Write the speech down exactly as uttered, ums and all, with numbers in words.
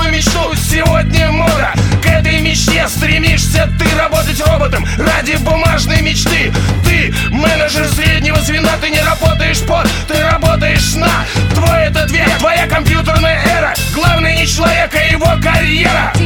свою мечту. Сегодня мода, к этой мечте стремишься ты работать роботом ради бумажной мечты. Ты менеджер среднего звена, ты не работаешь под, ты работаешь на. Твой этот век, твоя компьютерная эра. Главное не человек, а его карьера.